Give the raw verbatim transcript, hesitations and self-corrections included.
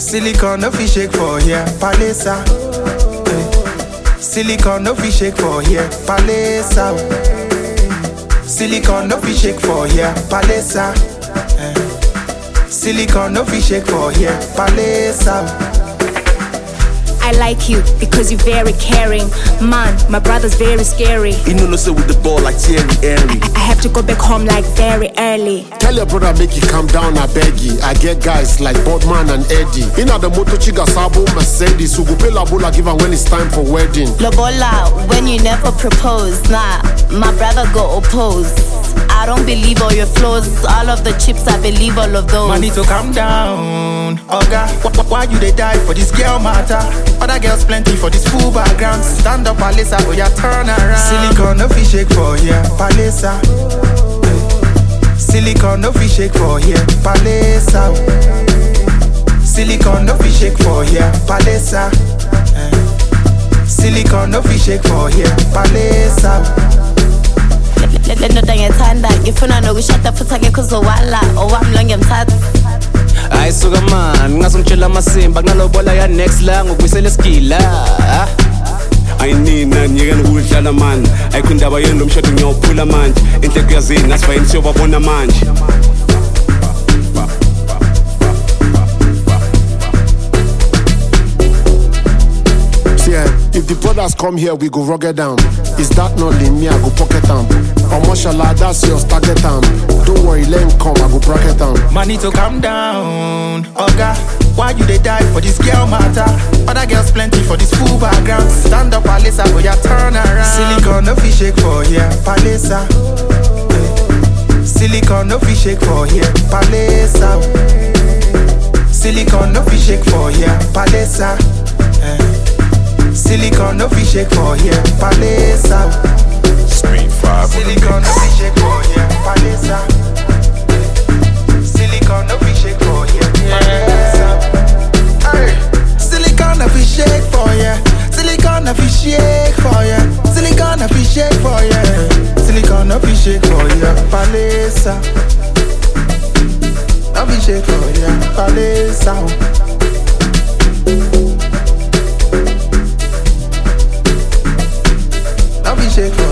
Silicon no fish shake for here, Palesa. Silicon no fish shake for here, Palesa. Silicon no fish shake for here, Palesa. Silicon no fish shake for here, Palesa. I like you because you're very caring. Man, my brother's very scary. You know, no say with the ball like Thierry Henry. I have to go back home like very early. Tell your brother make you calm down, I beg you. I get guys like Bodman and Eddie. In the moto chiga sabo Mercedes. Who go pay la bola give her when it's time for wedding. Lobola, when you never propose, nah, my brother go oppose. I don't believe all your flaws. All of the chips, I believe all of those. Man, need to calm down, Oga. Why, why you they die for this girl matter? Other girls plenty for this full background. Stand up, Palesa, or ya turn around. Silicon no fish shake for here, Palesa. Silicon no fish shake for here, Palesa. Silicon no fish shake for here, Palesa. Silicon no fish shake for here, Palesa. Let no dang tanda. If you know we shut the foot again cause of wala or I'm long and tat. I sugar man, ngasumtshela masimba kunalobola ya next la ngokubisela skilla. Ayinina nyekeni ukudlala man. Ayikundaba yenu lomshado ngiyophula manje. Inhleko yazini asifayini siyobabona manje. If the brothers come here, we go rugged down. Is that not lean me? I go pocket them. Or mashallah, that's your target time. Don't worry, let him come, I go bracket them. Man, need to calm down, Oga. Why you they die for this girl matter? Other girls plenty for this full background. Stand up, Palesa, but ya turn around. Silicon no fish shake for here, Palesa. Silicon no fish shake for here, Palesa. Silicon no fish shake for here, Palesa. Silicon no fish shake for here, Palesa. Speed five. Silicon no fish shake for here, Palesa. Silicon no fish shake for here, Palesa. Hey, silicon no fish shake for here. Silicon no fish shake for here. Silicon no fish shake for here. Silicon no fish shake for here, Palesa. No fish shake for here, Palesa. Shake